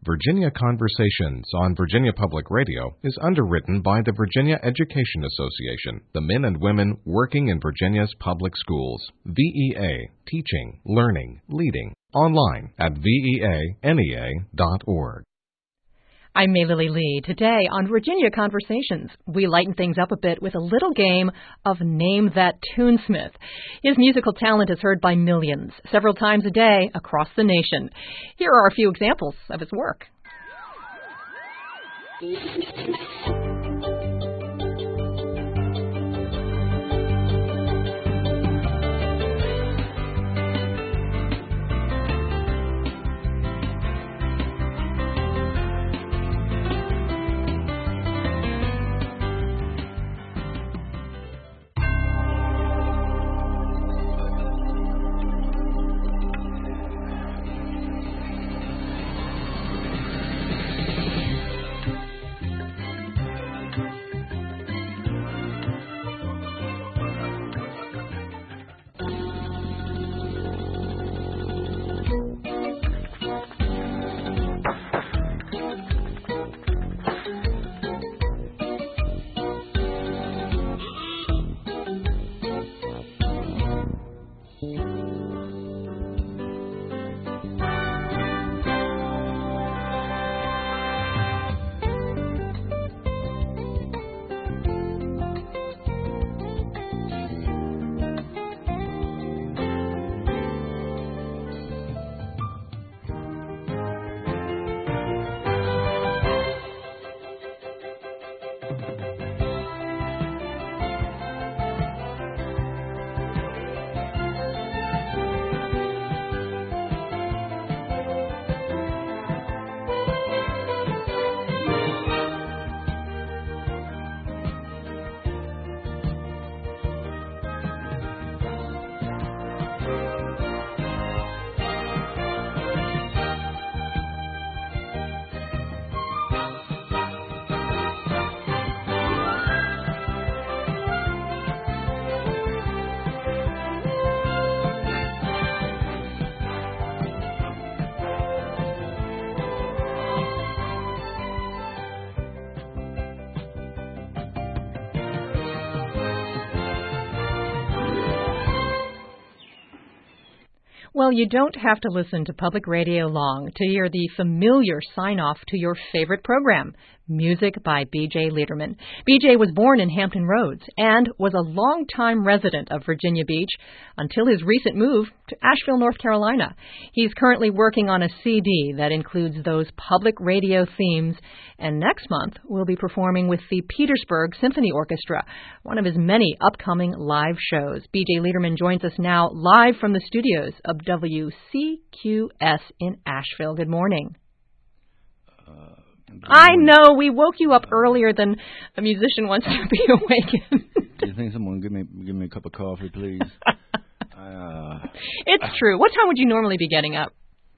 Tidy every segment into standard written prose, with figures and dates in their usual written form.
Virginia Conversations on Virginia Public Radio is underwritten by the Virginia Education Association, the men and women working in Virginia's public schools. VEA, teaching, learning, leading, online at veanea.org. I'm May Lily Lee. Today on Virginia Conversations, we lighten things up a bit with a little game of Name That Tunesmith. His musical talent is heard by millions, several times a day across the nation. Here are a few examples of his work. Well, you don't have to listen to public radio long to hear the familiar sign-off to your favorite program, Music by B.J. Liederman. B.J. was born in Hampton Roads and was a longtime resident of Virginia Beach until his recent move to Asheville, North Carolina. He's currently working on a CD that includes those public radio themes, and next month will be performing with the Petersburg Symphony Orchestra, one of his many upcoming live shows. B.J. Liederman joins us now live from the studios of WCQS in Asheville. Good morning. I know, we woke you up earlier than a musician wants to be awakened. Do you think someone give me a cup of coffee, please? It's true. What time would you normally be getting up?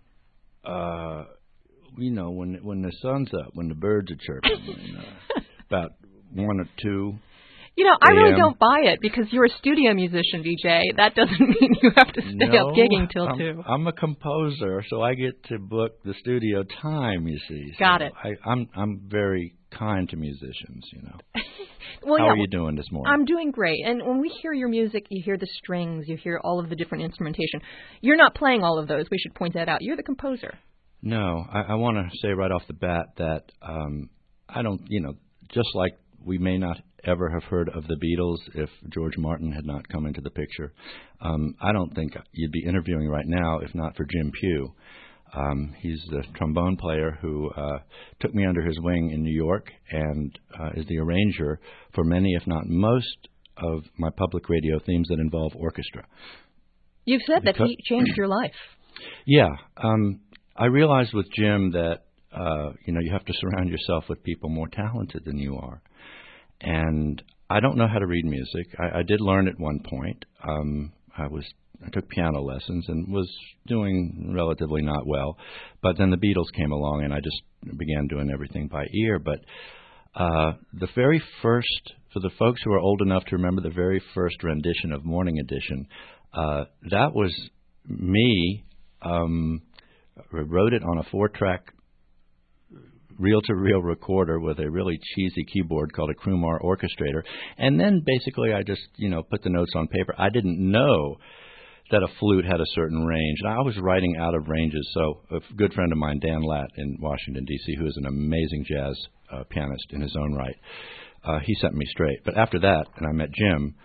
When the sun's up, when the birds are chirping, about 1 or 2. I really don't buy it because you're a studio musician, BJ. That doesn't mean you have to stay up gigging till 2. I'm a composer, so I get to book the studio time, you see. Got it. I'm very kind to musicians, Well, How are you doing this morning? I'm doing great. And when we hear your music, you hear the strings, you hear all of the different instrumentation. You're not playing all of those. We should point that out. You're the composer. No, I want to say right off the bat that I don't, just like we may not ever have heard of the Beatles if George Martin had not come into the picture. I don't think you'd be interviewing right now if not for Jim Pugh. He's the trombone player who took me under his wing in New York and is the arranger for many, if not most, of my public radio themes that involve orchestra. You've said that he changed your life. Yeah. I realized with Jim that, you have to surround yourself with people more talented than you are. And I don't know how to read music. I did learn at one point. I took piano lessons and was doing relatively not well. But then the Beatles came along and I just began doing everything by ear. But the very first, for the folks who are old enough to remember the very first rendition of Morning Edition, that was me. Wrote it on a 4-track reel-to-reel recorder with a really cheesy keyboard called a Crumar Orchestrator. And then basically I just, put the notes on paper. I didn't know that a flute had a certain range. And I was writing out of ranges. So a good friend of mine, Dan Latt in Washington, D.C., who is an amazing jazz pianist in his own right, he set me straight. But after that, and I met Jim,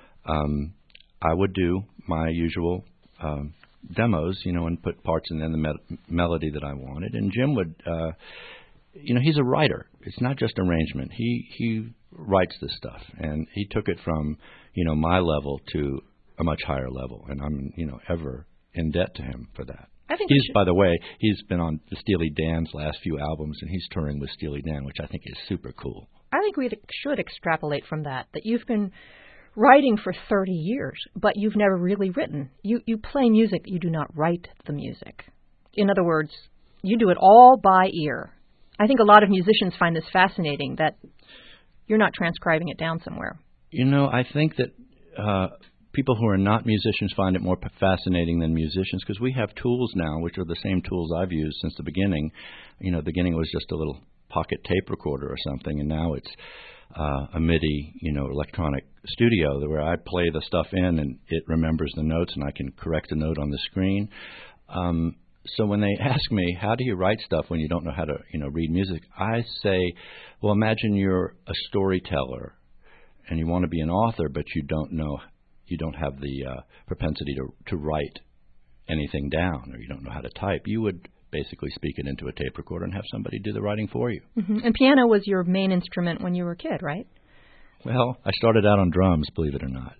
I would do my usual demos, and put parts in the melody that I wanted. And Jim would, he's a writer. It's not just arrangement. He writes this stuff, and he took it from, my level to a much higher level, and I'm, ever in debt to him for that. I think by the way, he's been on the Steely Dan's last few albums, and he's touring with Steely Dan, which I think is super cool. I think we should extrapolate from that you've been writing for 30 years, but you've never really written. You play music, you do not write the music. In other words, you do it all by ear. I think a lot of musicians find this fascinating, that you're not transcribing it down somewhere. I think that people who are not musicians find it more fascinating than musicians, because we have tools now, which are the same tools I've used since the beginning. The beginning was just a little pocket tape recorder or something, and now it's a MIDI, electronic studio where I play the stuff in and it remembers the notes and I can correct a note on the screen. So when they ask me, how do you write stuff when you don't know how to, read music? I say, well, imagine you're a storyteller and you want to be an author, but you don't have the propensity to write anything down, or you don't know how to type. You would basically speak it into a tape recorder and have somebody do the writing for you. Mm-hmm. And piano was your main instrument when you were a kid, right? Well, I started out on drums, believe it or not.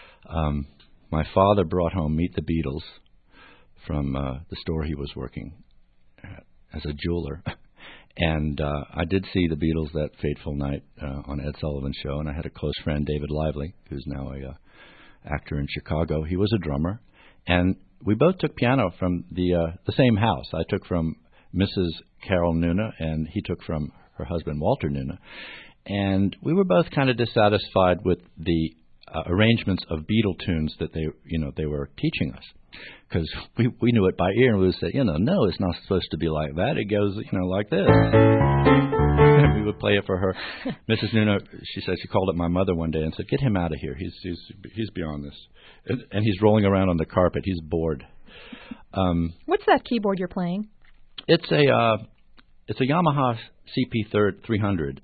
My father brought home Meet the Beatles from the store he was working at as a jeweler. And I did see the Beatles that fateful night on Ed Sullivan's show, and I had a close friend, David Lively, who's now a actor in Chicago. He was a drummer, and we both took piano from the same house. I took from Mrs. Carol Nuna, and he took from her husband, Walter Nuna. And we were both kind of dissatisfied with the arrangements of Beatle tunes that they were teaching us, because we knew it by ear, and we would say, no, it's not supposed to be like that. It goes, like this. And we would play it for her. Mrs. Nuna, she said, she called up my mother one day and said, "Get him out of here. He's beyond this." And he's rolling around on the carpet. He's bored. What's that keyboard you're playing? It's a Yamaha CP300.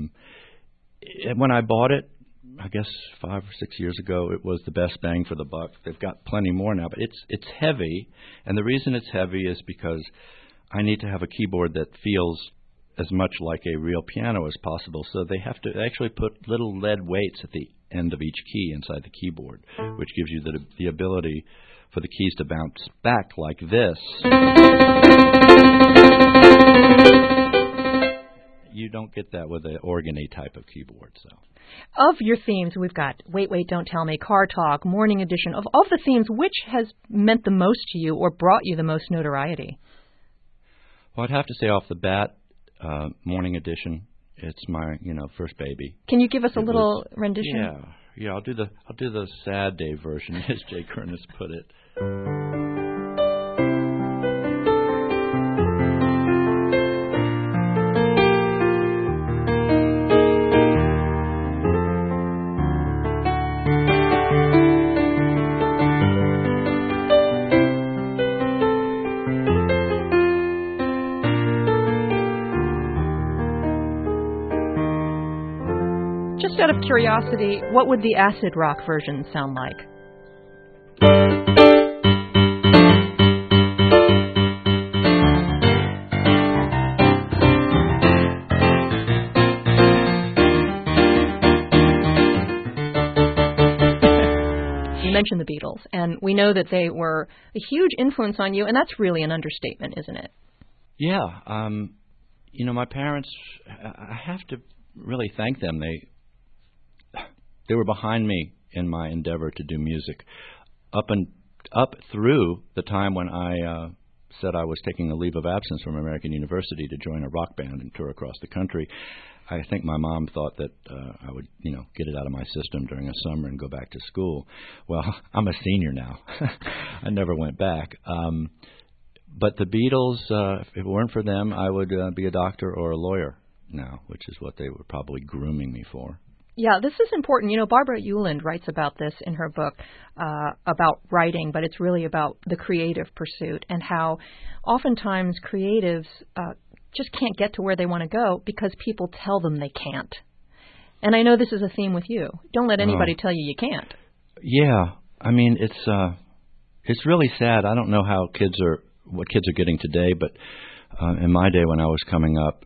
When I bought it, I guess 5 or 6 years ago, it was the best bang for the buck. They've got plenty more now, but it's heavy, and the reason it's heavy is because I need to have a keyboard that feels as much like a real piano as possible. So they have to actually put little lead weights at the end of each key inside the keyboard, which gives you the ability for the keys to bounce back like this. You don't get that with an organy type of keyboard. So, of your themes, we've got Wait, Wait, Don't Tell Me, Car Talk, Morning Edition. Of the themes, which has meant the most to you or brought you the most notoriety? Well, I'd have to say off the bat, Morning Edition. It's my first baby. Can you give us a little rendition? Yeah. I'll do the sad day version, as Jay Kernis put it. Just out of curiosity, what would the acid rock version sound like? You mentioned the Beatles, and we know that they were a huge influence on you, and that's really an understatement, isn't it? Yeah. My parents, I have to really thank them. They were behind me in my endeavor to do music up through the time when I said I was taking a leave of absence from American University to join a rock band and tour across the country. I think my mom thought that I would, get it out of my system during a summer and go back to school. Well, I'm a senior now. I never went back. But the Beatles, if it weren't for them, I would be a doctor or a lawyer. now, which is what they were probably grooming me for. Yeah, this is important. You know, Barbara Euland writes about this in her book about writing, but it's really about the creative pursuit and how oftentimes creatives just can't get to where they want to go because people tell them they can't. And I know this is a theme with you. Don't let anybody tell you can't. Yeah, I mean, it's really sad. I don't know what kids are getting today, but in my day when I was coming up,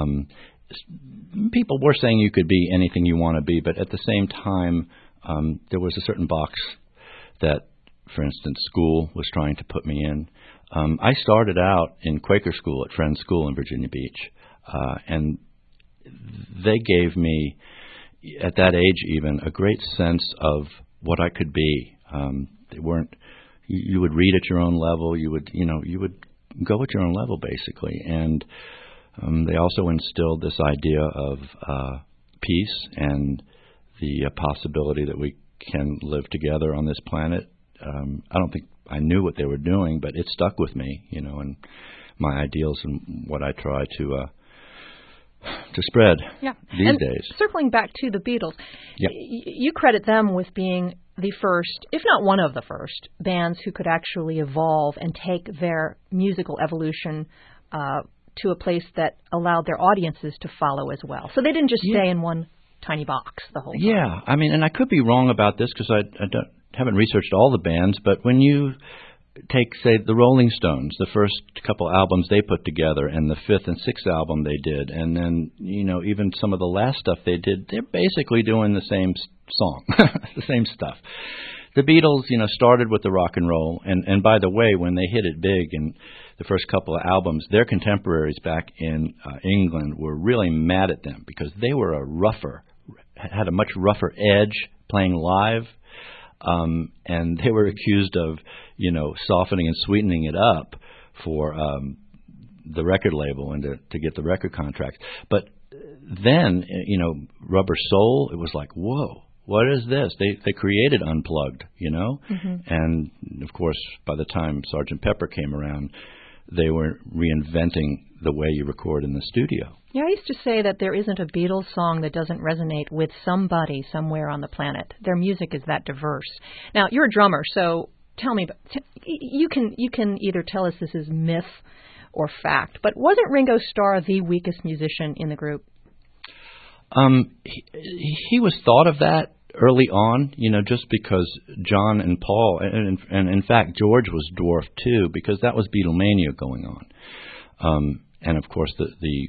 people were saying you could be anything you want to be, but at the same time, there was a certain box that, for instance, school was trying to put me in. I started out in Quaker school at Friends School in Virginia Beach, and they gave me, at that age even, a great sense of what I could be. They weren't. You would read at your own level. You would go at your own level, basically, and they also instilled this idea of peace and the possibility that we can live together on this planet. I don't think I knew what they were doing, but it stuck with me, and my ideals and what I try to spread these days. Circling back to the Beatles, you credit them with being the first, if not one of the first, bands who could actually evolve and take their musical evolution to a place that allowed their audiences to follow as well. So they didn't just stay in one tiny box the whole time. Yeah, I mean, and I could be wrong about this because I haven't researched all the bands, but when you take, say, the Rolling Stones, the first couple albums they put together, and the fifth and sixth album they did, and then, even some of the last stuff they did, they're basically doing the same song, the same stuff. The Beatles, started with the rock and roll, and by the way, when they hit it big in the first couple of albums, their contemporaries back in England were really mad at them because they were had a much rougher edge playing live, and they were accused of, softening and sweetening it up for the record label and to get the record contract. But then, Rubber Soul, it was like, whoa. What is this? They created Unplugged, Mm-hmm. And, of course, by the time Sgt. Pepper came around, they were reinventing the way you record in the studio. Yeah, I used to say that there isn't a Beatles song that doesn't resonate with somebody somewhere on the planet. Their music is that diverse. Now, you're a drummer, so tell me, you can either tell us this is myth or fact, but wasn't Ringo Starr the weakest musician in the group? He was thought of that early on, just because John and Paul, and in fact George was dwarfed too, because that was Beatlemania going on, and of course the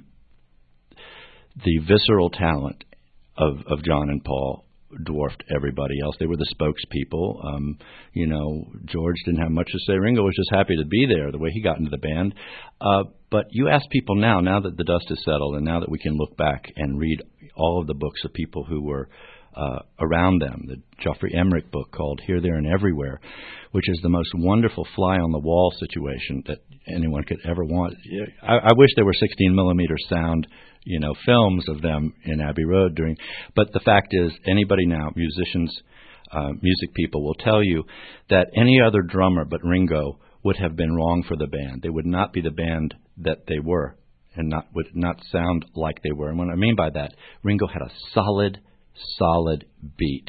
visceral talent of John and Paul dwarfed everybody else. They were the spokespeople. George didn't have much to say. Ringo was just happy to be there, the way he got into the band. But you ask people now that the dust has settled, and now that we can look back and read all of the books of people who were around them, the Geoffrey Emerick book called Here, There, and Everywhere, which is the most wonderful fly-on-the-wall situation that anyone could ever want. I wish there were 16-millimeter sound films of them in Abbey Road but the fact is, anybody now, musicians, music people, will tell you that any other drummer but Ringo would have been wrong for the band. They would not be the band that they were, and would not sound like they were. And what I mean by that, Ringo had a solid beat.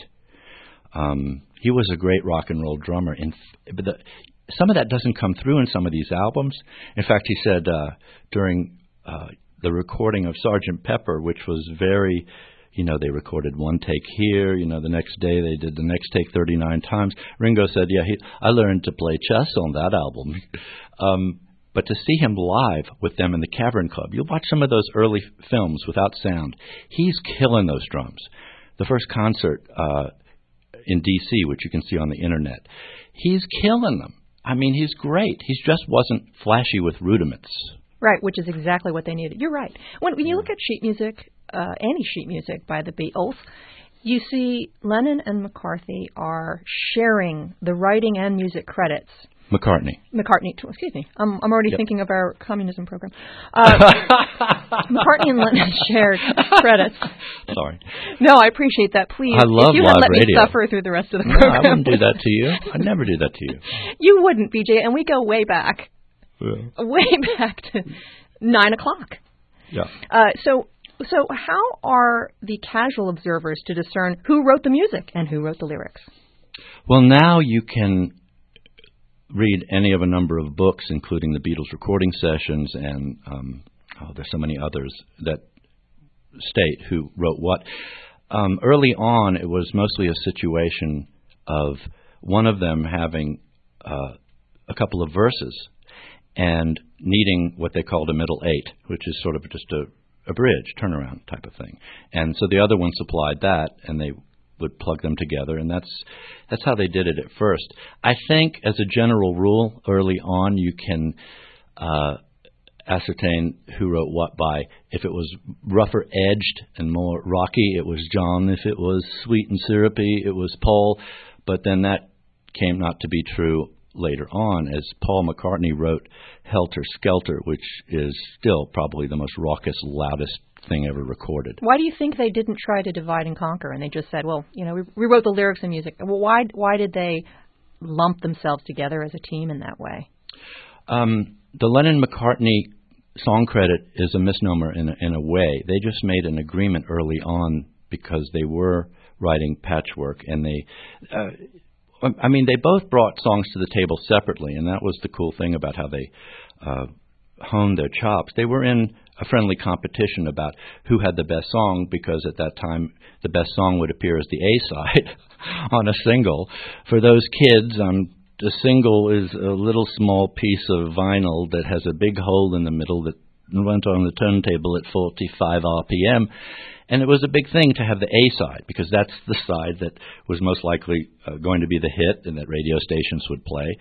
He was a great rock and roll drummer. But some of that doesn't come through in some of these albums. In fact, he said during the recording of Sgt. Pepper, which was very, they recorded one take here, the next day they did the next take 39 times. Ringo said, I learned to play chess on that album. But to see him live with them in the Cavern Club, you'll watch some of those early films without sound. He's killing those drums. The first concert in D.C., which you can see on the Internet, he's killing them. I mean, he's great. He just wasn't flashy with rudiments. Right, which is exactly what they needed. You're right. When you look at sheet music, any sheet music by the Beatles, you see Lennon and McCartney are sharing the writing and music credits. McCartney, excuse me. I'm already thinking of our communism program. McCartney and Lennon shared credits. Sorry. No, I appreciate that. Please, I love if you live had let radio. me suffer through the rest of the program. No, I wouldn't do that to you. I'd never do that to you. You wouldn't, BJ, and we go way back. Yeah. Way back to 9 o'clock. Yeah. So So how are the casual observers to discern who wrote the music and who wrote the lyrics? Well, now you can read any of a number of books, including the Beatles recording sessions, and there's so many others that state who wrote what. Early on, it was mostly a situation of one of them having a couple of verses and needing what they called a middle eight, which is sort of just a bridge, turnaround type of thing. And so the other one supplied that, and they would plug them together, and that's how they did it at first. I think, as a general rule, early on you can ascertain who wrote what by, if it was rougher edged and more rocky, it was John. If it was sweet and syrupy, it was Paul. But then that came not to be true later on, as Paul McCartney wrote Helter Skelter, which is still probably the most raucous, loudest thing ever recorded. Why do you think they didn't try to divide and conquer, and they just said, well, we wrote the lyrics and music? Well, why did they lump themselves together as a team in that way? The Lennon-McCartney song credit is a misnomer in a way. They just made an agreement early on because they were writing patchwork, and they both brought songs to the table separately, and that was the cool thing about how they honed their chops. They were in a friendly competition about who had the best song, because at that time the best song would appear as the A-side on a single. For those kids, the single is a little small piece of vinyl that has a big hole in the middle that went on the turntable at 45 RPM. And it was a big thing to have the A-side, because that's the side that was most likely going to be the hit and that radio stations would play.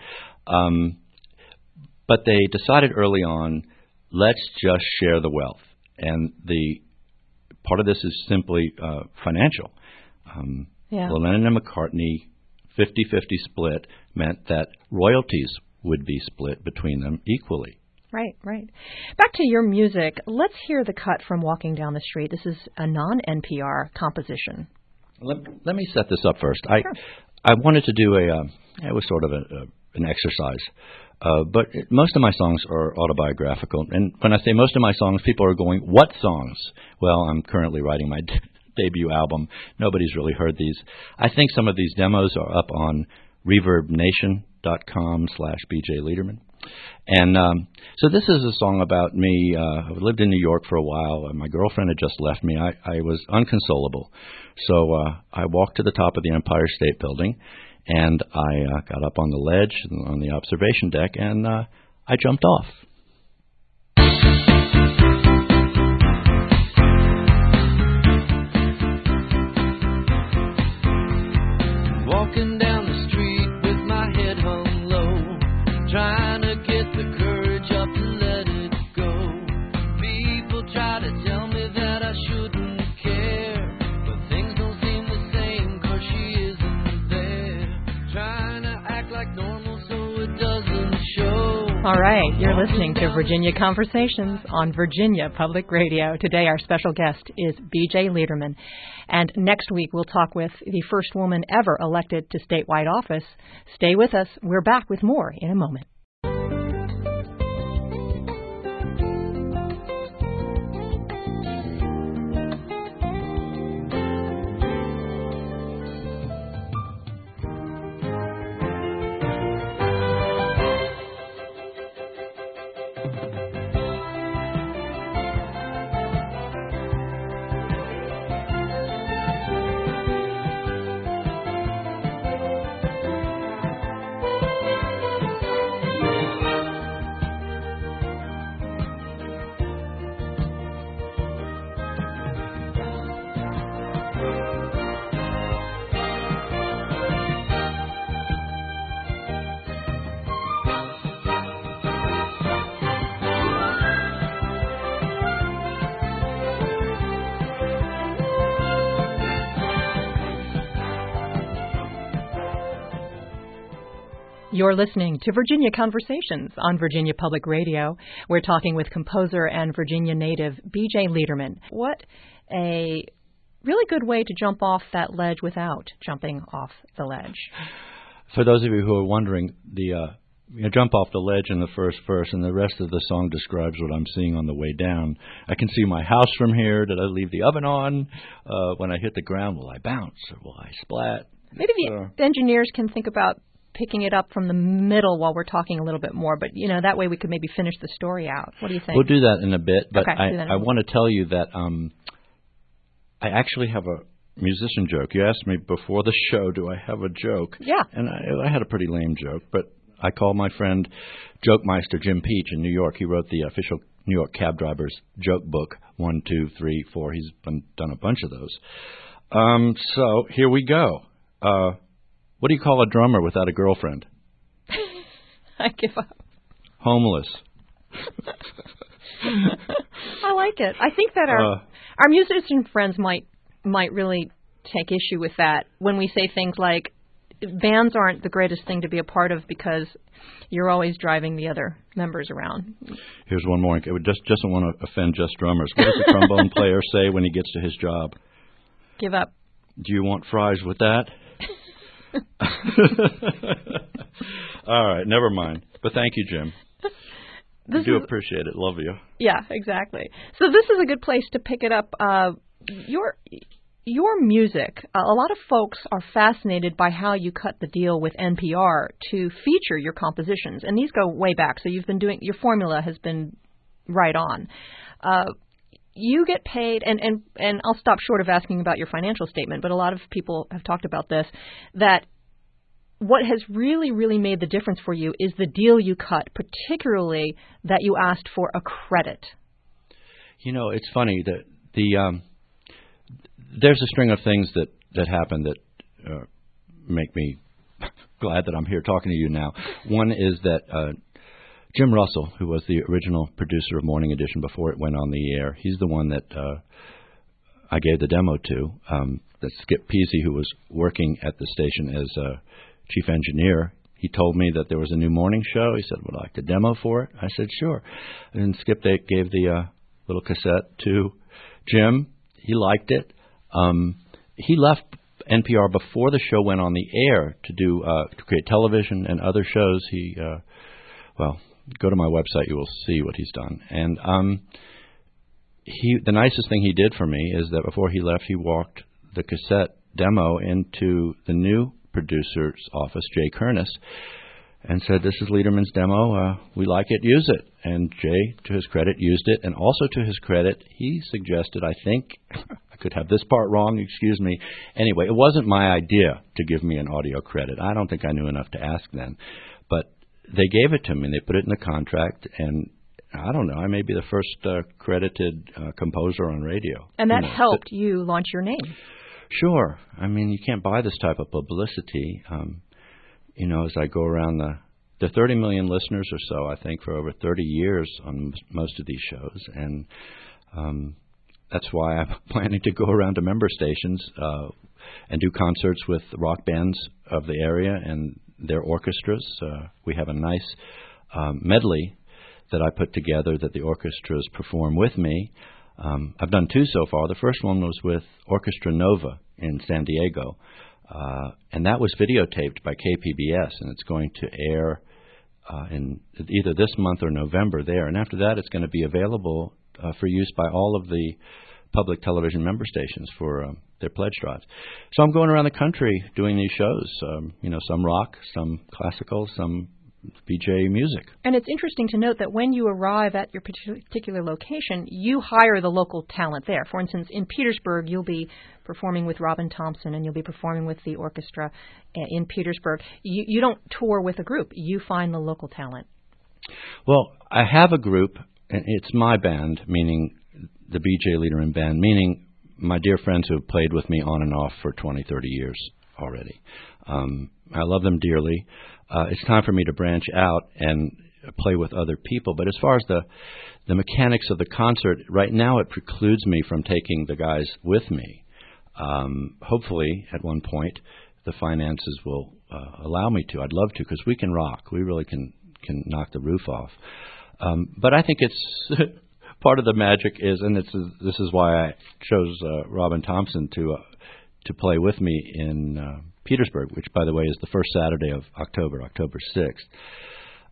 But they decided early on, let's just share the wealth. And the part of this is simply financial. The Lennon and McCartney 50-50 split meant that royalties would be split between them equally. Right. Back to your music, let's hear the cut from Walking Down the Street. This is a non-NPR composition. Let me set this up first. Sure. I wanted to do it was sort of an exercise. But most of my songs are autobiographical. And when I say most of my songs, people are going, what songs? Well, I'm currently writing my debut album. Nobody's really heard these. I think some of these demos are up on ReverbNation.com/BJ Liederman. And so this is a song about me. I lived in New York for a while. My girlfriend had just left me. I was unconsolable. So I walked to the top of the Empire State Building, and I got up on the ledge on the observation deck, and I jumped off. Walking down the street with my head hung low, trying to get the courage up to let it go. People try to tell me that I shouldn't care, but things don't seem the same 'cause she isn't there. Trying to act like normal so it doesn't show. All right, you're listening to Virginia Conversations on Virginia Public Radio. Today our special guest is B.J. Liederman. And next week we'll talk with the first woman ever elected to statewide office. Stay with us. We're back with more in a moment. You're listening to Virginia Conversations on Virginia Public Radio. We're talking with composer and Virginia native B.J. Liederman. What a really good way to jump off that ledge without jumping off the ledge. For those of you who are wondering, the jump off the ledge in the first verse, and the rest of the song describes what I'm seeing on the way down. I can see my house from here. Did I leave the oven on? When I hit the ground, will I bounce or will I splat? Maybe the engineers can think about picking it up from the middle while we're talking a little bit more, but, that way we could maybe finish the story out. What do you think? We'll do that in a bit, but okay, I want to tell you that I actually have a musician joke. You asked me before the show, do I have a joke? Yeah. And I had a pretty lame joke, but I called my friend Joke Meister Jim Peach in New York. He wrote the official New York cab drivers joke book, 1, 2, 3, 4. He's done a bunch of those. So here we go. What do you call a drummer without a girlfriend? I give up. Homeless. I like it. I think that our musician friends might really take issue with that when we say things like bands aren't the greatest thing to be a part of because you're always driving the other members around. Here's one more. It just doesn't want to offend just drummers. What does the trombone player say when he gets to his job? Give up. Do you want fries with that? All right, never mind. But thank you, Jim. I do appreciate it. Love you. Yeah, exactly. So this is a good place to pick it up. Your music, a lot of folks are fascinated by how you cut the deal with NPR to feature your compositions. And these go way back. So you've been doing, your formula has been right on. You get paid, and I'll stop short of asking about your financial statement, but a lot of people have talked about this, that what has really, really made the difference for you is the deal you cut, particularly that you asked for a credit. It's funny that there's a string of things that happen that make me glad that I'm here talking to you now. One is that Jim Russell, who was the original producer of Morning Edition before it went on the air, he's the one that I gave the demo to. That Skip Peasy, who was working at the station as chief engineer, he told me that there was a new morning show. He said, would I like the demo for it? I said, sure. And Skip gave the little cassette to Jim. He liked it. He left NPR before the show went on the air to create television and other shows. He, go to my website, you will see what he's done. And the nicest thing he did for me is that before he left, he walked the cassette demo into the new producer's office, Jay Kernis, and said, this is Lederman's demo. We like it. Use it. And Jay, to his credit, used it. And also to his credit, he suggested, I think, I could have this part wrong, excuse me. Anyway, it wasn't my idea to give me an audio credit. I don't think I knew enough to ask then. But they gave it to me, and they put it in the contract, and I don't know, I may be the first credited composer on radio. And that helped you launch your name. Sure. I mean, you can't buy this type of publicity. As I go around the 30 million listeners or so, I think, for over 30 years on most of these shows. And that's why I'm planning to go around to member stations and do concerts with rock bands of the area and their orchestras. We have a nice medley that I put together that the orchestras perform with me. I've done two so far. The first one was with Orchestra Nova in San Diego, and that was videotaped by KPBS, and it's going to air in either this month or November there. And after that, it's going to be available for use by all of the public television member stations for their pledge drives. So I'm going around the country doing these shows, some rock, some classical, some BJ music. And it's interesting to note that when you arrive at your particular location, you hire the local talent there. For instance, in Petersburg, you'll be performing with Robin Thompson, and you'll be performing with the orchestra in Petersburg. You don't tour with a group. You find the local talent. Well, I have a group, and it's my band, meaning the BJ Lederman Band, meaning my dear friends who have played with me on and off for 20, 30 years already. I love them dearly. It's time for me to branch out and play with other people. But as far as the mechanics of the concert, right now it precludes me from taking the guys with me. Hopefully, at one point, the finances will allow me to. I'd love to, because we can rock. We really can knock the roof off. But I think it's part of the magic is, and this is why I chose Robin Thompson to play with me in Petersburg, which, by the way, is the first Saturday of October 6th.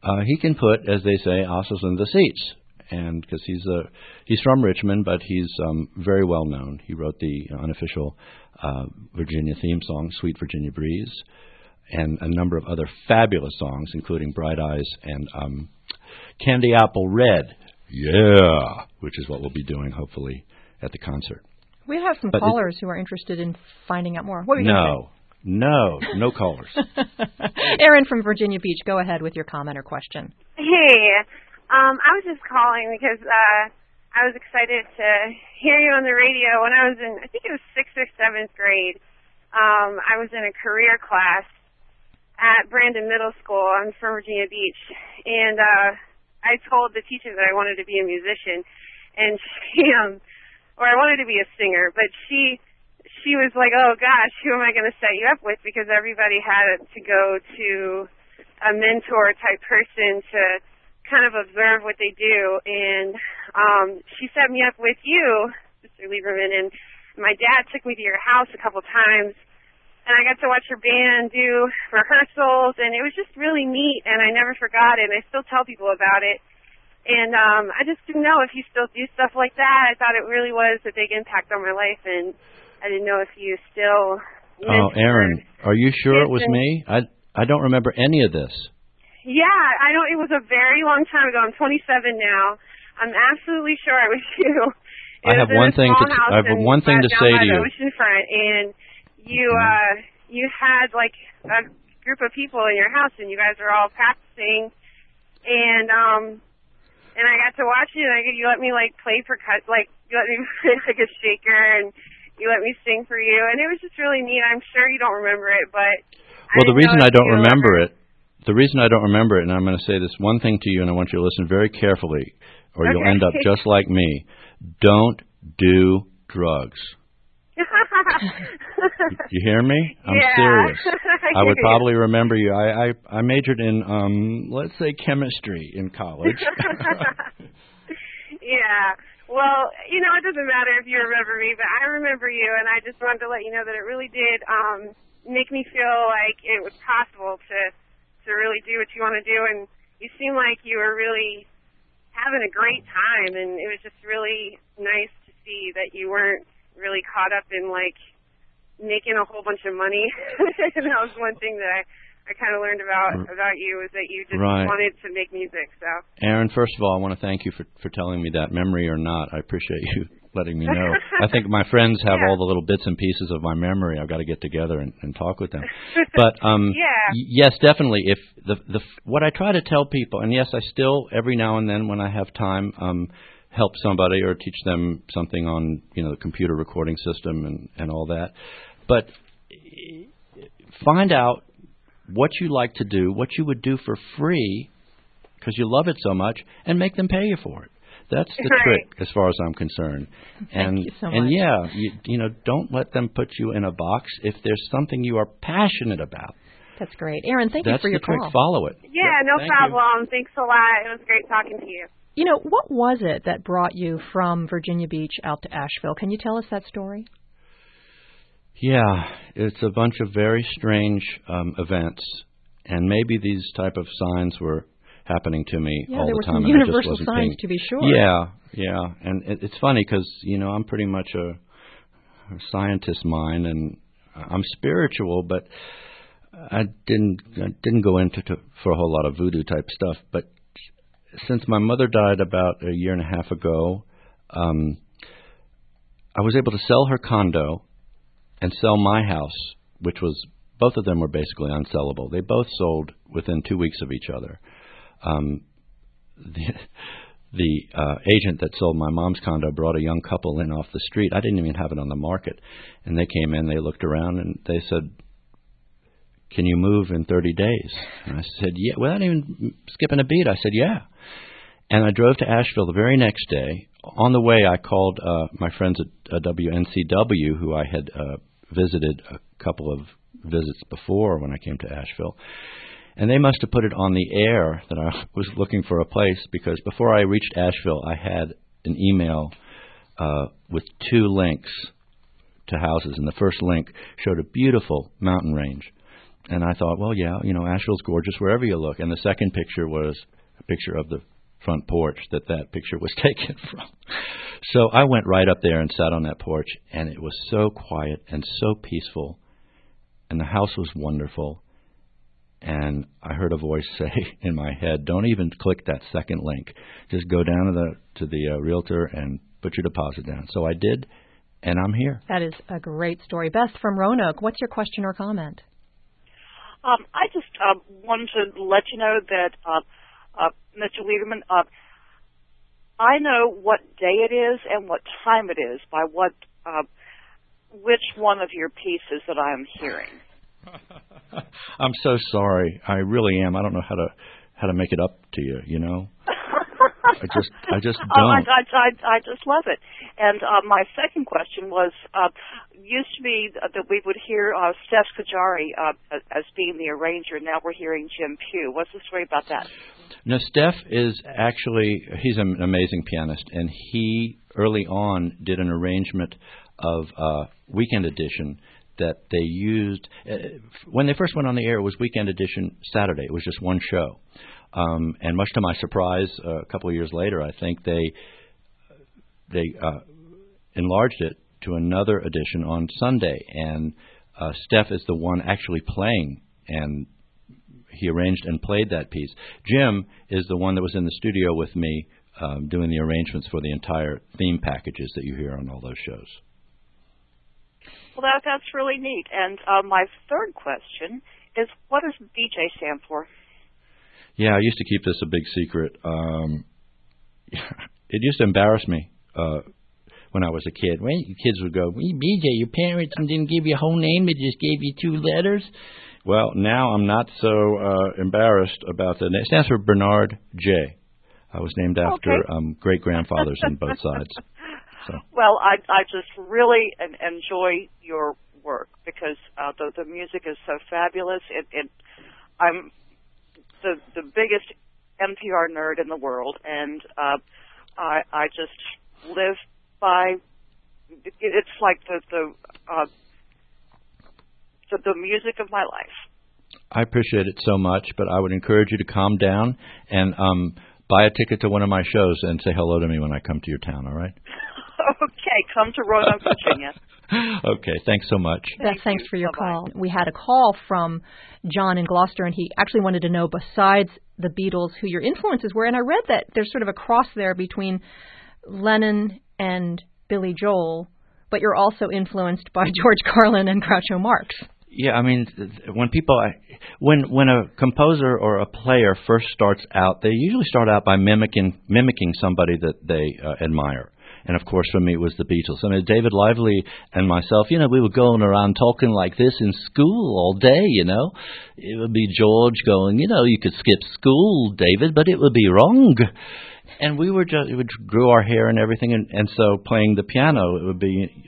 he can put, as they say, asses in the seats. And because he's from Richmond, but he's very well known. He wrote the unofficial Virginia theme song, Sweet Virginia Breeze, and a number of other fabulous songs, including Bright Eyes and Candy Apple Red. Yeah, which is what we'll be doing, hopefully, at the concert. We have some callers who are interested in finding out more. What were you going to say? No callers. Erin from Virginia Beach, go ahead with your comment or question. Hey, I was just calling because I was excited to hear you on the radio. When I was in, I think it was 6th or 7th grade, I was in a career class at Brandon Middle School. I'm from Virginia Beach, and I told the teacher that I wanted to be a musician, and she, or I wanted to be a singer, but she was like, oh gosh, who am I going to set you up with? Because everybody had to go to a mentor type person to kind of observe what they do, and she set me up with you, Mr. Lieberman, and my dad took me to your house a couple times, and I got to watch your band do rehearsals, and it was just really neat, and I never forgot it, and I still tell people about it. And I just didn't know if you still do stuff like that. I thought it really was a big impact on my life, and I didn't know if you still... Oh, Erin, are you sure it was me? I don't remember any of this. Yeah, I know it was a very long time ago. I'm 27 now. I'm absolutely sure it was you. I have one thing to say to you. Oceanfront, and you had like a group of people in your house, and you guys were all practicing, and I got to watch it, and you let me like play percussion, like you let me play like a shaker, and you let me sing for you, and it was just really neat. I'm sure you don't remember it, but the reason I don't remember it, and I'm going to say this one thing to you, and I want you to listen very carefully, or you'll end up just like me. Don't do drugs. You hear me? I'm serious. I would probably remember you. I majored in, let's say, chemistry in college. Yeah. Well, it doesn't matter if you remember me, but I remember you, and I just wanted to let you know that it really did make me feel like it was possible to really do what you want to do, and you seem like you were really having a great time, and it was just really nice to see that you weren't really caught up in, like, making a whole bunch of money. And that was one thing that I kind of learned about you, was that you just wanted to make music. So, Erin, first of all, I want to thank you for telling me that, memory or not. I appreciate you letting me know. I think my friends have all the little bits and pieces of my memory. I've got to get together and talk with them. But yes, definitely. If what I try to tell people, and yes, I still every now and then when I have time help somebody or teach them something on the computer recording system and all that. But find out what you like to do, what you would do for free because you love it so much, and make them pay you for it. That's the trick, as far as I'm concerned. Thank you so much. And yeah, don't let them put you in a box if there's something you are passionate about. That's great, Erin. Thank you for your call. That's the trick. Follow it. Yeah, no problem. Thanks a lot. It was great talking to you. What was it that brought you from Virginia Beach out to Asheville? Can you tell us that story? Yeah, it's a bunch of very strange events, and maybe these type of signs were happening to me all the time. Yeah, there were some universal signs, to be sure. Yeah, and it's funny because I'm pretty much a scientist mind, and I'm spiritual, but I didn't go into for a whole lot of voodoo type stuff. But since my mother died about a year and a half ago, I was able to sell her condo and sell my house, which was, both of them were basically unsellable. They both sold within 2 weeks of each other. The agent that sold my mom's condo brought a young couple in off the street. I didn't even have it on the market. And they came in, they looked around, and they said, "Can you move in 30 days?" And I said, "Yeah." Without even skipping a beat, I said, "Yeah." And I drove to Asheville the very next day. On the way, I called my friends at WNCW, who I had visited a couple of visits before when I came to Asheville. And they must have put it on the air that I was looking for a place, because before I reached Asheville, I had an email with 2 links to houses. And the first link showed a beautiful mountain range. And I thought, well, yeah, Asheville's gorgeous wherever you look. And the second picture was a picture of the front porch that picture was taken from. So I went right up there and sat on that porch, and it was so quiet and so peaceful, and the house was wonderful. And I heard a voice say in my head, "Don't even click that second link. Just go down to the realtor and put your deposit down." So I did, and I'm here. That is a great story. Beth from Roanoke, what's your question or comment? I just wanted to let you know that, Mr. Lederman, I know what day it is and what time it is by which one of your pieces that I am hearing. I'm so sorry. I really am. I don't know how to make it up to you. I just don't. I just love it. And my second question was, used to be that we would hear Steph Kajari as being the arranger. Now we're hearing Jim Pugh. What's the story about that? No, Steph is he's an amazing pianist, and he early on did an arrangement of Weekend Edition that they used. When they first went on the air, it was Weekend Edition Saturday. It was just one show. And much to my surprise, a couple of years later, I think they enlarged it to another edition on Sunday. And Steph is the one actually playing, and he arranged and played that piece. Jim is the one that was in the studio with me doing the arrangements for the entire theme packages that you hear on all those shows. Well, that's really neat. And my third question is, what does BJ stand for? Yeah, I used to keep this a big secret. It used to embarrass me when I was a kid. When kids would go, "Hey, BJ, your parents didn't give you a whole name, they just gave you 2 letters." Well, now I'm not so embarrassed about that. It stands for Bernard J. I was named after great-grandfathers on both sides. So. Well, I just really enjoy your work because the music is so fabulous. I'm the biggest NPR nerd in the world, and I just live by. It's like the music of my life. I appreciate it so much, but I would encourage you to calm down and buy a ticket to one of my shows and say hello to me when I come to your town. All right? Okay, come to Roanoke, Virginia. Okay, thanks so much. Thanks for your call. We had a call from John in Gloucester, and he actually wanted to know, besides the Beatles, who your influences were. And I read that there's sort of a cross there between Lennon and Billy Joel, but you're also influenced by George Carlin and Groucho Marx. Yeah, I mean, when a composer or a player first starts out, they usually start out by mimicking somebody that they admire. And, of course, for me, it was the Beatles. I mean, David Lively and myself, we were going around talking like this in school all day, It would be George going, you could skip school, David, but it would be wrong. And we would grew our hair and everything. And so playing the piano, it would be,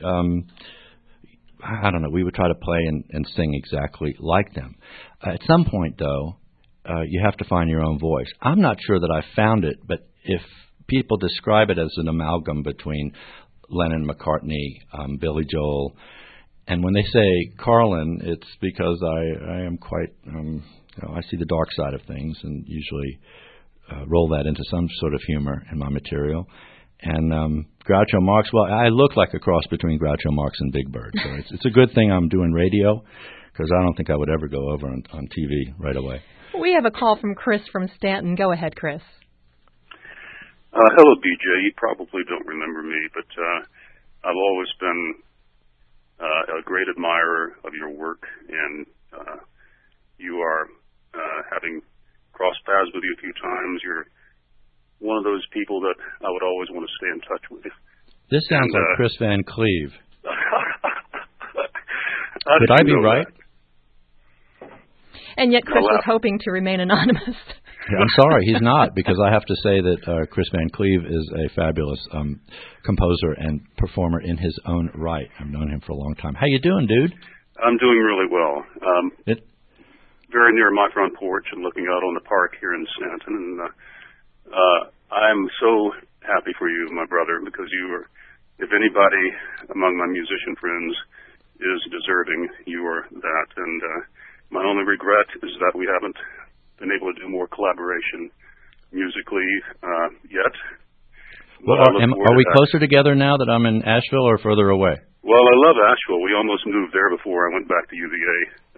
I don't know, we would try to play and sing exactly like them. At some point, though, you have to find your own voice. I'm not sure that I found it, but if people describe it as an amalgam between Lennon, McCartney, Billy Joel, and when they say Carlin, it's because I am quite, I see the dark side of things and usually roll that into some sort of humor in my material. And Groucho Marx, well, I look like a cross between Groucho Marx and Big Bird, so it's a good thing I'm doing radio, because I don't think I would ever go over on TV right away. We have a call from Chris from Stanton. Go ahead, Chris. Hello, BJ. You probably don't remember me, but I've always been a great admirer of your work, and you are, having crossed paths with you a few times, you're one of those people that I would always want to stay in touch with. This sounds like Chris Van Cleve. Could I be right? That? And yet Chris was hoping to remain anonymous. I'm sorry, he's not, because I have to say that Chris Van Cleve is a fabulous composer and performer in his own right. I've known him for a long time. How you doing, dude? I'm doing really well. Very near my front porch and looking out on the park here in Stanton. And I'm so happy for you, my brother, because you are, if anybody among my musician friends is deserving, you are that. And My only regret is that we haven't been able to do more collaboration musically yet. Well, are we closer together now that I'm in Asheville or further away? Well, I love Asheville. We almost moved there before I went back to UVA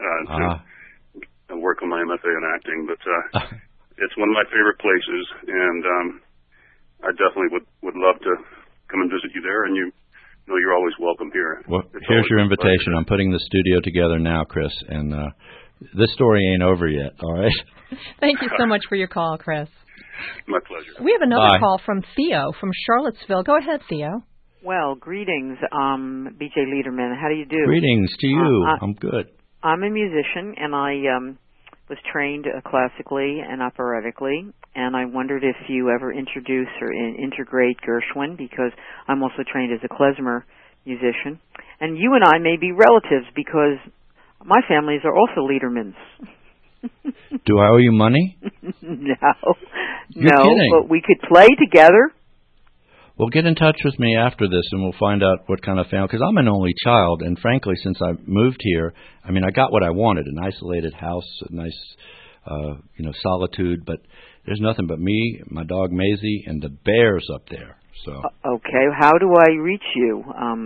to work on my MFA in acting. But it's one of my favorite places, and I definitely would love to come and visit you there. And you know you're always welcome here. Well, here's your invitation. I'm putting the studio together now, Chris, and this story ain't over yet. All right. Thank you so much for your call, Chris. My pleasure. We have another call from Theo from Charlottesville. Go ahead, Theo. Well, greetings, B.J. Lederman. How do you do? Greetings to you. I'm good. I'm a musician, and I was trained classically and operatically, and I wondered if you ever introduce or integrate Gershwin, because I'm also trained as a klezmer musician. And you and I may be relatives, because my families are also Ledermans. Do I owe you money? No, kidding. But we could play together. Well, get in touch with me after this, and we'll find out what kind of family. Because I'm an only child, and frankly, since I moved here, I mean, I got what I wanted: an isolated house, a nice, solitude. But there's nothing but me, my dog Maisie, and the bears up there. So. Okay, how do I reach you?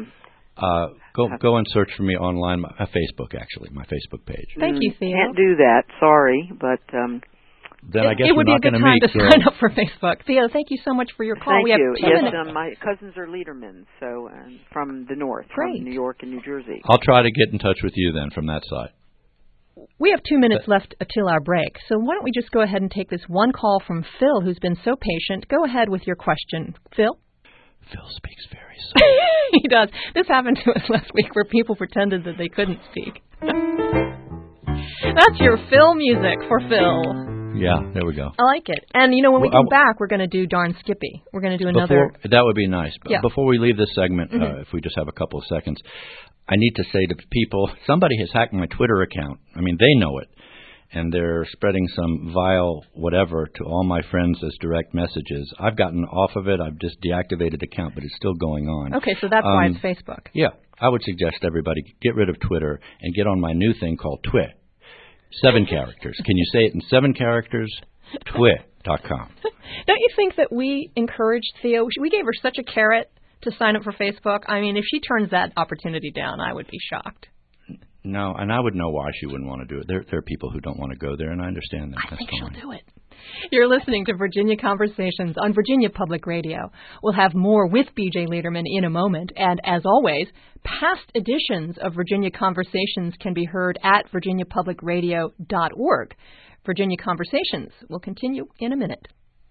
Go and search for me online. Facebook, actually, my Facebook page. Thank you, Theo. Can't do that. Sorry, but. Then I guess it would we're be a not good going time to to sign up for Facebook. Theo, thank you so much for your call. Thank we have you. 2 Yes, minutes. my cousins are Lederman, so from the north, Great. from New York and New Jersey. I'll try to get in touch with you then from that side. We have 2 minutes left till our break, so why don't we just go ahead and take this one call from Phil, who's been so patient. Go ahead with your question. Phil? Phil speaks very slow. He does. This happened to us last week where people pretended that they couldn't speak. That's your Phil music for Phil. Yeah, there we go. I like it. And, when we come back, we're going to do Darn Skippy. We're going to do another... That would be nice. Yeah. Before we leave this segment, if we just have a couple of seconds, I need to say to people, somebody has hacked my Twitter account. I mean, they know it. And they're spreading some vile whatever to all my friends as direct messages. I've gotten off of it. I've just deactivated the account, but it's still going on. Okay, so that's why it's Facebook. Yeah. I would suggest everybody get rid of Twitter and get on my new thing called Twit. 7 characters. Can you say it in 7 characters? Twit.com. Don't you think that we encouraged Theo? We gave her such a carrot to sign up for Facebook. I mean, if she turns that opportunity down, I would be shocked. No, and I would know why she wouldn't want to do it. There are people who don't want to go there, and I understand that. I think she'll do it. You're listening to Virginia Conversations on Virginia Public Radio. We'll have more with B.J. Lederman in a moment. And as always, past editions of Virginia Conversations can be heard at virginiapublicradio.org. Virginia Conversations will continue in a minute.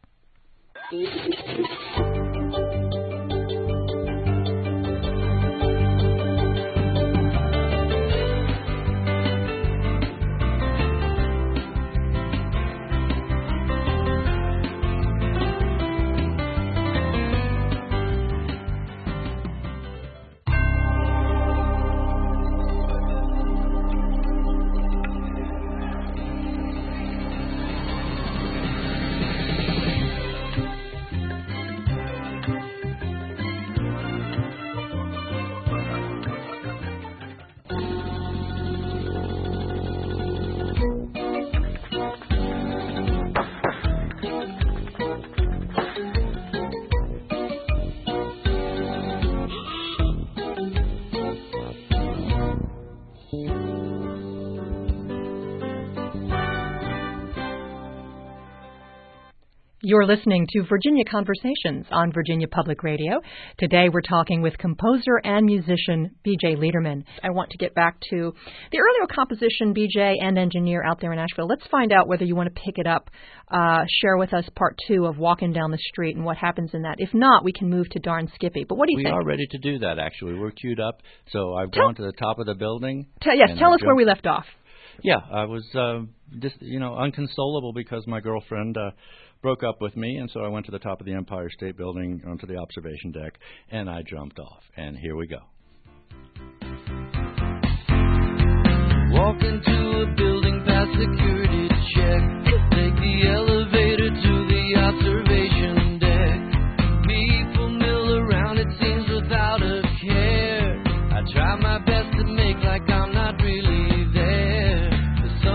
You're listening to Virginia Conversations on Virginia Public Radio. Today we're talking with composer and musician B.J. Lederman. I want to get back to the earlier composition, B.J., and engineer out there in Asheville. Let's find out whether you want to pick it up, share with us part 2 of Walking Down the Street and what happens in that. If not, we can move to Darn Skippy. But what do you think? We are ready to do that, actually. We're queued up. So I've gone to the top of the building. Tell us where we left off. Yeah, I was just, unconsolable because my girlfriend broke up with me, and so I went to the top of the Empire State Building onto the observation deck, and I jumped off. And here we go. Walk into a building past security check. Take the elevator to the observation deck. People mill around, it seems, without a care. I try my best to make like I'm not really there. But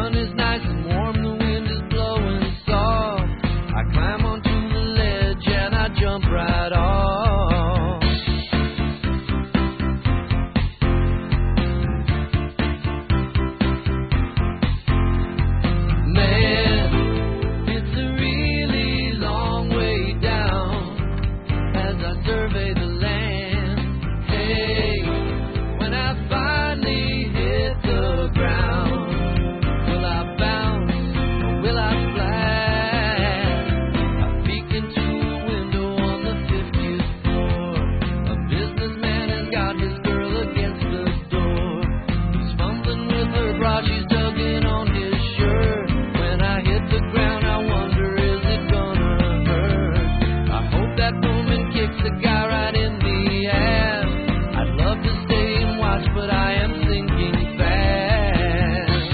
got his girl against the door. He's fumbling with her bra, she's tugging on his shirt. When I hit the ground, I wonder, is it gonna hurt? I hope that woman kicks the guy right in the ass. I'd love to stay and watch, but I am sinking fast.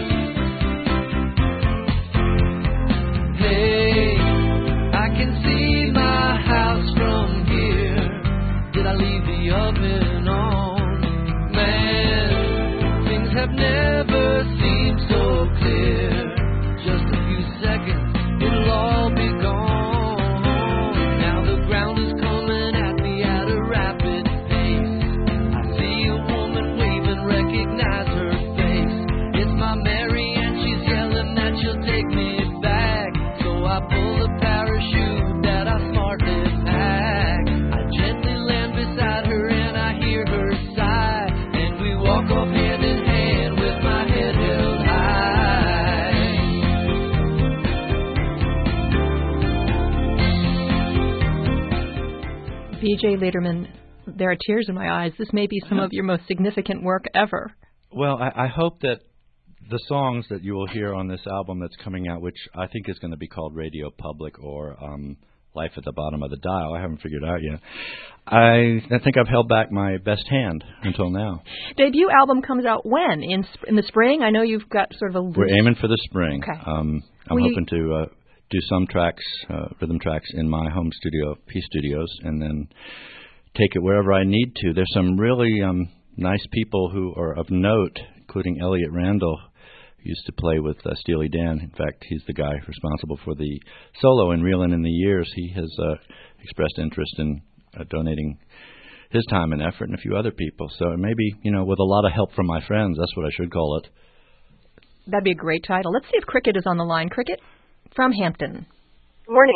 Hey, I can see my house from here. Did I leave the oven on? Man, things have never seemed so clear. Just a few seconds, it'll all be gone. Now the ground is coming at me at a rapid pace. I see a woman waving, recognize her face. It's my Mary and she's yelling that she'll take me back. So I pull the parachute that I smartly packed. I gently land beside her and I hear her sigh. And we walk off hand in hand with my head held high. B.J. Lederman, there are tears in my eyes. This may be some of your most significant work ever. Well, I hope that the songs that you will hear on this album that's coming out, which I think is going to be called Radio Public or Life at the Bottom of the Dial, I haven't figured out yet. I think I've held back my best hand until now. Debut album comes out when? In the spring? I know you've got sort of a... We're aiming for the spring. Okay. I'm hoping to do some tracks, rhythm tracks, in my home studio, P Studios, and then take it wherever I need to. There's some really nice people who are of note, including Elliot Randall, who used to play with Steely Dan. In fact, he's the guy responsible for the solo in Reelin' in the Years. He has expressed interest in donating his time and effort, and a few other people. So maybe, with a lot of help from my friends, that's what I should call it. That'd be a great title. Let's see if Cricket is on the line. Cricket from Hampton. Good morning.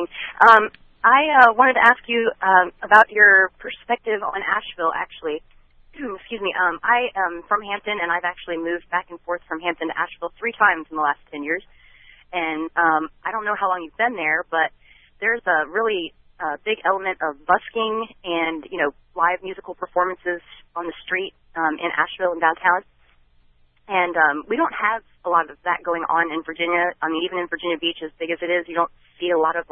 I wanted to ask you about your perspective on Asheville, actually. Excuse me. I am from Hampton, and I've actually moved back and forth from Hampton to Asheville 3 times in the last 10 years. And I don't know how long you've been there, but there's a really big element of busking and, live musical performances on the street in Asheville and downtown. And we don't have a lot of that going on in Virginia. I mean, even in Virginia Beach, as big as it is, you don't see a lot of,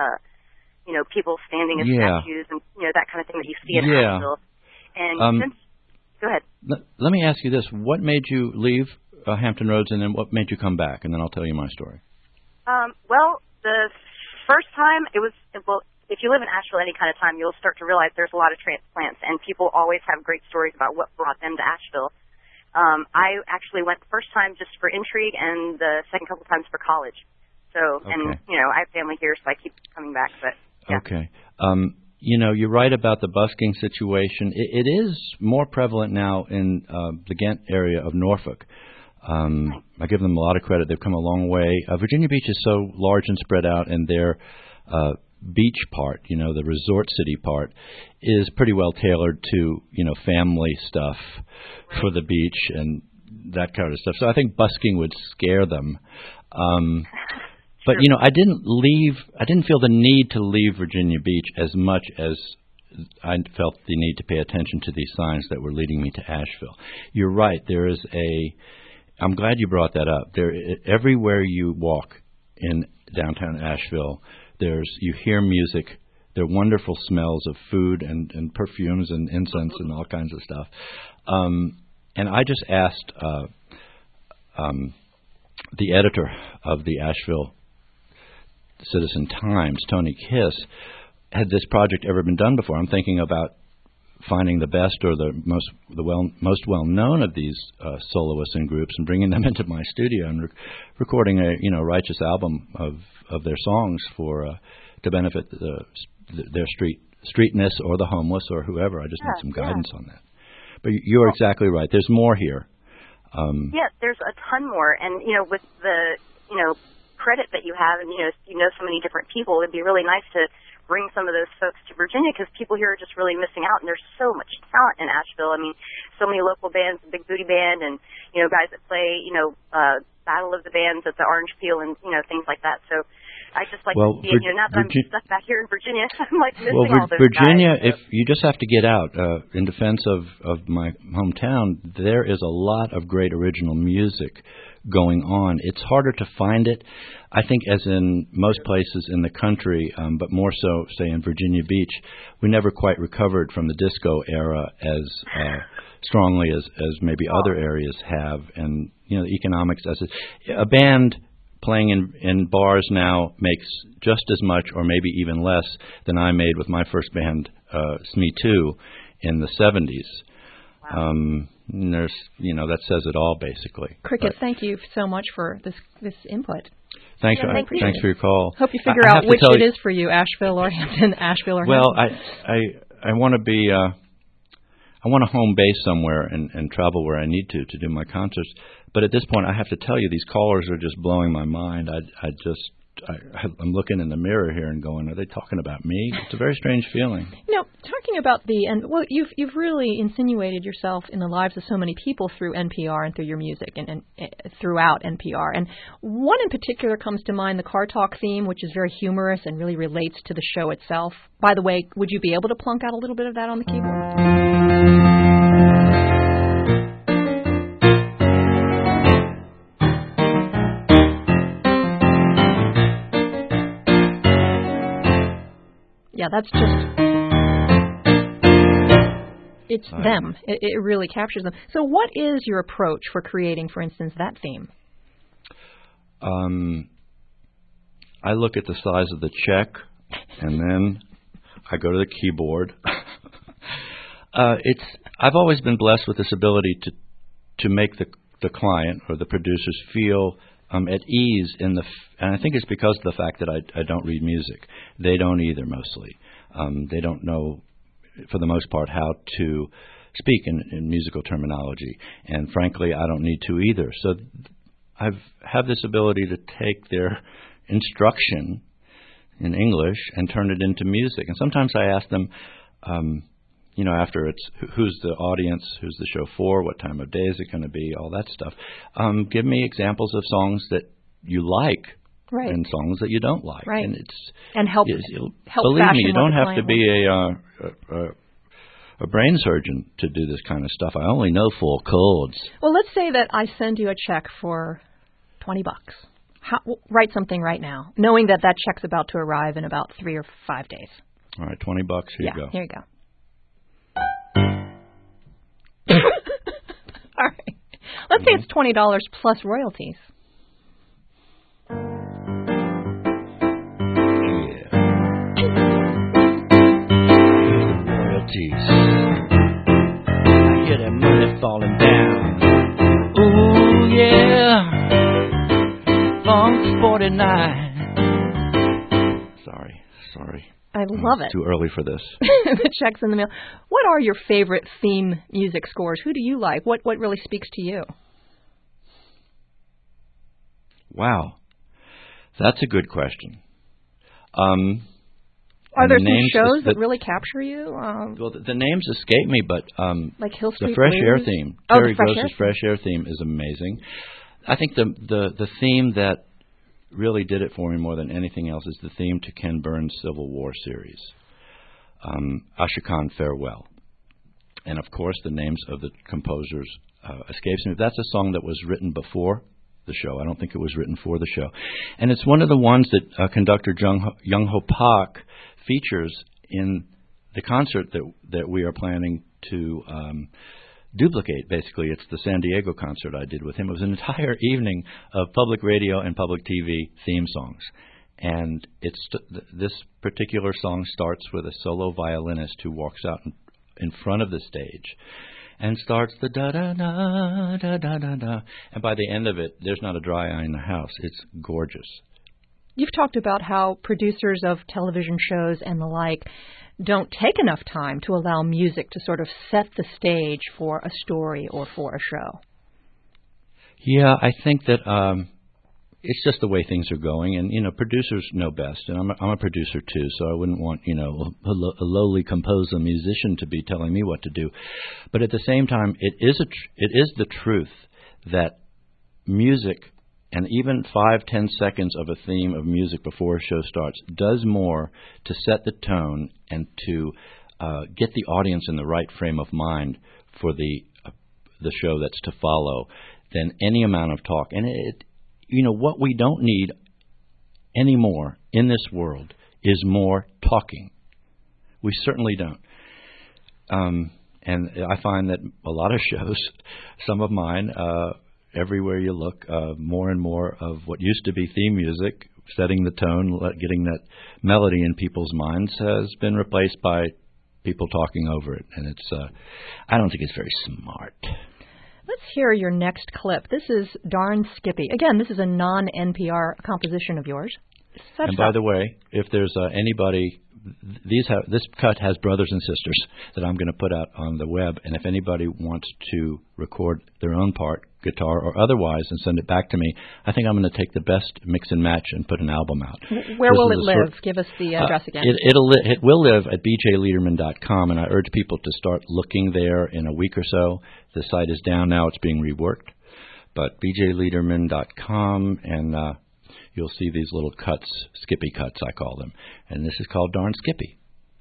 people standing as statues and, that kind of thing that you see in Asheville. And go ahead. Let me ask you this. What made you leave Hampton Roads, and then what made you come back? And then I'll tell you my story. Well, the first time, if you live in Asheville any kind of time, you'll start to realize there's a lot of transplants, and people always have great stories about what brought them to Asheville. I actually went the first time just for intrigue, and the second couple times for college. So, okay. And, I have family here, so I keep coming back, but, yeah. Okay. You're right about the busking situation. It is more prevalent now in the Ghent area of Norfolk. I give them a lot of credit. They've come a long way. Virginia Beach is so large and spread out, and their beach part, the resort city part, is pretty well tailored to, family stuff for the beach and that kind of stuff. So I think busking would scare them. But, I didn't feel the need to leave Virginia Beach as much as I felt the need to pay attention to these signs that were leading me to Asheville. You're right. There is I'm glad you brought that up. Everywhere you walk in downtown Asheville, you hear music. There are wonderful smells of food and perfumes and incense and all kinds of stuff. And I just asked the editor of the Asheville Citizen Times, Tony Kiss, had this project ever been done before? I'm thinking about finding the best or the most well known of these soloists and groups and bringing them into my studio and recording a righteous album of their songs to benefit their streetness or the homeless or whoever. I just need some guidance on that. But you're exactly right. There's more here. There's a ton more, and with the credit that you have, and so many different people, it'd be really nice to bring some of those folks to Virginia, because people here are just really missing out, and there's so much talent in Asheville. I mean, so many local bands, the Big Booty Band, and guys that play Battle of the Bands at the Orange Peel, and things like that. So I just like Well, to see it. Now that I'm stuck back here in Virginia, I'm like missing all those Virginia, guys. if you just have to get out, in defense of my hometown, there is a lot of great original music going on. It's harder to find it, I think, as in most places in the country, but more so, say, in Virginia Beach. We never quite recovered from the disco era as strongly as maybe other areas have. And, you know, the economics, a band playing in bars now makes just as much or maybe even less than I made with my first band, Smee 2, in the 70s. Wow. There's, you know, that says it all, basically. Cricket, thank you so much for this input. Thanks, thank you. Thanks for your call. Hope you figure out which it is for you, Asheville or Hampton, Asheville or Well, Hampton. I want to be, I want a home base somewhere and travel where I need to do my concerts. But at this point, I have to tell you, these callers are just blowing my mind. I'm looking in the mirror here and going, are they talking about me? It's a very strange feeling. You know, talking about you've really insinuated yourself in the lives of so many people through NPR and through your music and throughout NPR. And one in particular comes to mind, the Car Talk theme, which is very humorous and really relates to the show itself. By the way, would you be able to plunk out a little bit of that on the keyboard? Yeah, that's just, it's them. It really captures them. So what is your approach for creating, for instance, that theme? I look at the size of the check, and then I go to the keyboard. I've always been blessed with this ability to make the client or the producers feel at ease and I think it's because of the fact that I don't read music. They don't either, mostly. They don't know, for the most part, how to speak in musical terminology, and frankly, I don't need to either. So I have this ability to take their instruction in English and turn it into music. And sometimes I ask them, after it's who's the audience, who's the show for, what time of day is it going to be, all that stuff. Give me examples of songs that you like, right, and songs that you don't like, right, and help. Believe me, you don't have to be a brain surgeon to do this kind of stuff. I only know 4 chords. Well, let's say that I send you a check for $20. Write something right now, knowing that check's about to arrive in about 3 or 5 days. All right, $20. Here you go. Here you go. All right. Let's say it's $20 plus royalties. Yeah. Royalties. I hear that money falling down. Ooh, yeah. Funk 49. Sorry. I love it. Too early for this. The check's in the mail. What are your favorite theme music scores? Who do you like? What really speaks to you? Wow. That's a good question. Are there some shows that really capture you? Well, the names escape me, but like Hill Street the Fresh Blues? Air theme. Terry Gross's Fresh Air theme is amazing. I think the theme that really did it for me more than anything else is the theme to Ken Burns' Civil War series, Asha Khan Farewell. And, of course, the names of the composers escapes me. That's a song that was written before the show. I don't think it was written for the show. And it's one of the ones that conductor Jung Ho Pak features in the concert that we are planning to duplicate. Basically, it's the San Diego concert I did with him. It was an entire evening of public radio and public TV theme songs. And this particular song starts with a solo violinist who walks out in front of the stage and starts the da-da-da, da-da-da-da. And by the end of it, there's not a dry eye in the house. It's gorgeous. You've talked about how producers of television shows and the like don't take enough time to allow music to sort of set the stage for a story or for a show. Yeah, I think that it's just the way things are going, and producers know best. And I'm a producer too, so I wouldn't want a lowly composer musician to be telling me what to do. But at the same time, it is the truth that music And even 5-10 seconds of a theme of music before a show starts does more to set the tone and to get the audience in the right frame of mind for the show that's to follow than any amount of talk. And what we don't need anymore in this world is more talking. We certainly don't. And I find that a lot of shows, some of mine, everywhere you look, more and more of what used to be theme music, setting the tone, getting that melody in people's minds, has been replaced by people talking over it. And it's, I don't think it's very smart. Let's hear your next clip. This is Darn Skippy. Again, this is a non-NPR composition of yours. And by the way, if there's anybody, this cut has brothers and sisters that I'm going to put out on the web, and if anybody wants to record their own part, guitar or otherwise, and send it back to me, I think I'm going to take the best mix and match and put an album out. Where will it live? Give us the address again. It will live at bjlederman.com, and I urge people to start looking there in a week or so. The site is down now. It's being reworked. But bjlederman.com, and you'll see these little cuts, Skippy cuts, I call them. And this is called Darn Skippy.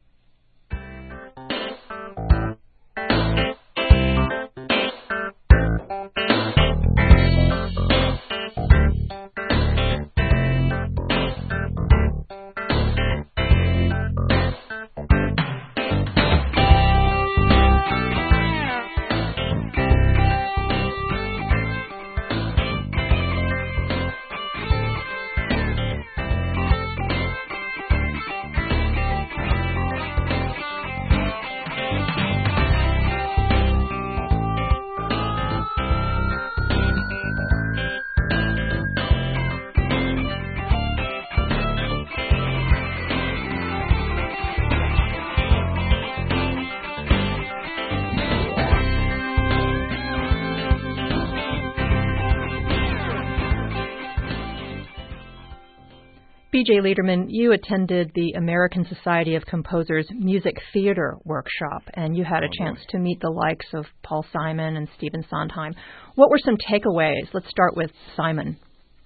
B.J. Lederman, you attended the American Society of Composers Music Theater Workshop, and you had a chance to meet the likes of Paul Simon and Stephen Sondheim. What were some takeaways? Let's start with Simon.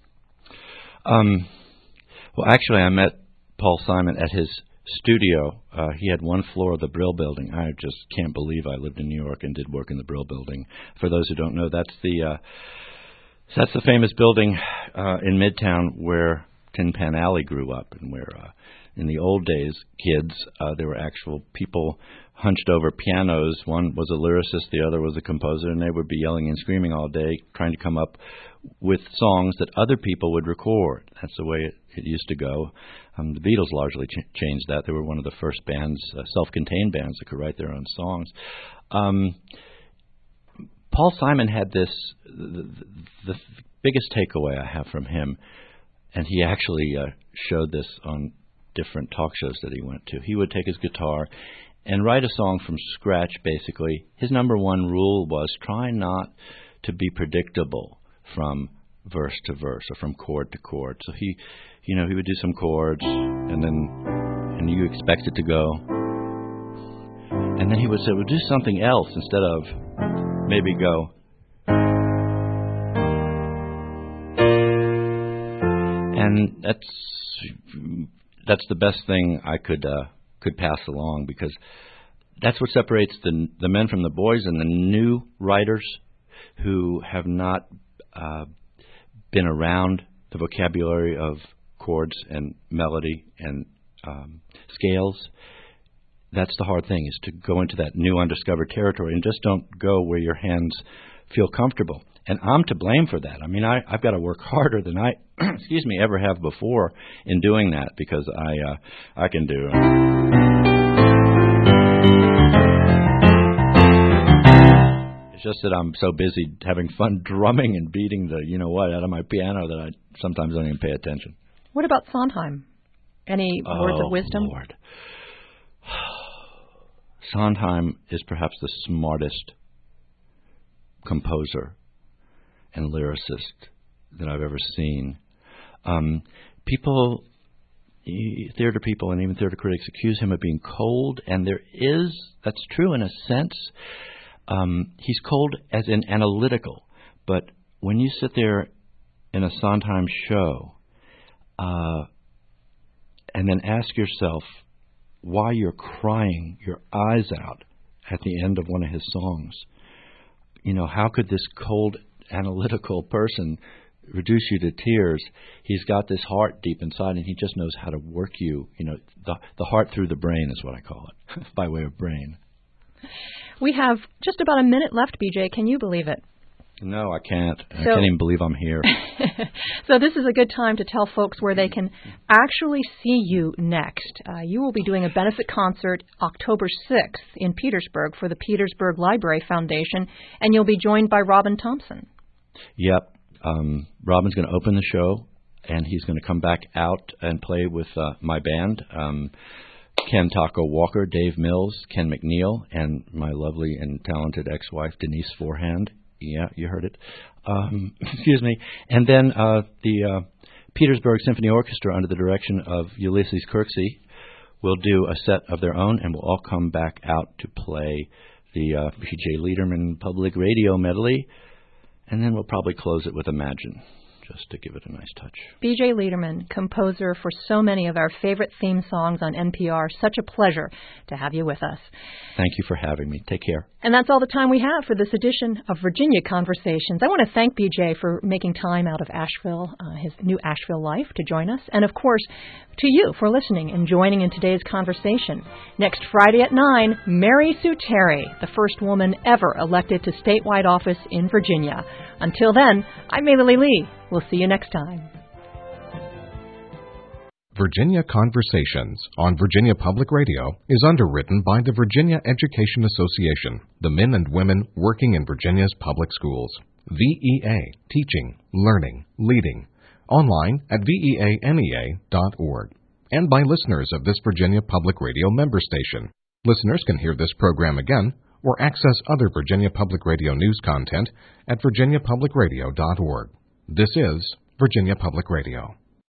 Well, actually, I met Paul Simon at his studio. He had one floor of the Brill Building. I just can't believe I lived in New York and did work in the Brill Building. For those who don't know, that's the famous building in Midtown where Tin Pan Alley grew up, and where in the old days, kids, there were actual people hunched over pianos. One was a lyricist, the other was a composer, and they would be yelling and screaming all day, trying to come up with songs that other people would record. That's the way it used to go. The Beatles largely changed that. They were one of the first bands, self-contained bands, that could write their own songs. Paul Simon had this, the biggest takeaway I have from him, and he actually showed this on different talk shows that he went to. He would take his guitar and write a song from scratch, basically. His number one rule was try not to be predictable from verse to verse or from chord to chord. So he would do some chords, and you expect it to go. And then he would say, well, do something else instead of maybe go. And that's the best thing I could pass along, because that's what separates the men from the boys and the new writers who have not been around the vocabulary of chords and melody and scales. That's the hard thing, is to go into that new undiscovered territory and just don't go where your hands feel comfortable. And I'm to blame for that. I mean, I've got to work harder than I, ever have before in doing that, because I can do. It's just that I'm so busy having fun drumming and beating the out of my piano that I sometimes don't even pay attention. What about Sondheim? Any words of wisdom? Lord. Sondheim is perhaps the smartest composer and lyricist that I've ever seen. Theater people and even theater critics accuse him of being cold, and that's true in a sense. He's cold as in analytical, but when you sit there in a Sondheim show, and then ask yourself why you're crying your eyes out at the end of one of his songs. You know, how could this cold, analytical person reduce you to tears? He's got this heart deep inside, and he just knows how to work you. You know, the heart through the brain is what I call it, by way of brain. We have just about a minute left, BJ. Can you believe it? No, I can't. I can't even believe I'm here. So this is a good time to tell folks where they can actually see you next. You will be doing a benefit concert October 6th in Petersburg for the Petersburg Library Foundation, and you'll be joined by Robin Thompson. Yep. Robin's going to open the show, and he's going to come back out and play with my band, Ken Taco Walker, Dave Mills, Ken McNeil, and my lovely and talented ex-wife, Denise Forehand. Yeah, you heard it. Excuse me. And then the Petersburg Symphony Orchestra, under the direction of Ulysses Kirksey, will do a set of their own, and we'll all come back out to play the B.J. Liederman Public Radio medley, and then we'll probably close it with Imagine, just to give it a nice touch. B.J. Liederman, composer for so many of our favorite theme songs on NPR. Such a pleasure to have you with us. Thank you for having me. Take care. And that's all the time we have for this edition of Virginia Conversations. I want to thank BJ for making time out of Asheville, his new Asheville life, to join us. And, of course, to you for listening and joining in today's conversation. Next Friday at 9, Mary Sue Terry, the first woman ever elected to statewide office in Virginia. Until then, I'm Maylee Lee. We'll see you next time. Virginia Conversations on Virginia Public Radio is underwritten by the Virginia Education Association, the men and women working in Virginia's public schools. VEA, Teaching, Learning, Leading. Online at veanea.org. And by listeners of this Virginia Public Radio member station. Listeners can hear this program again or access other Virginia Public Radio news content at virginiapublicradio.org. This is Virginia Public Radio.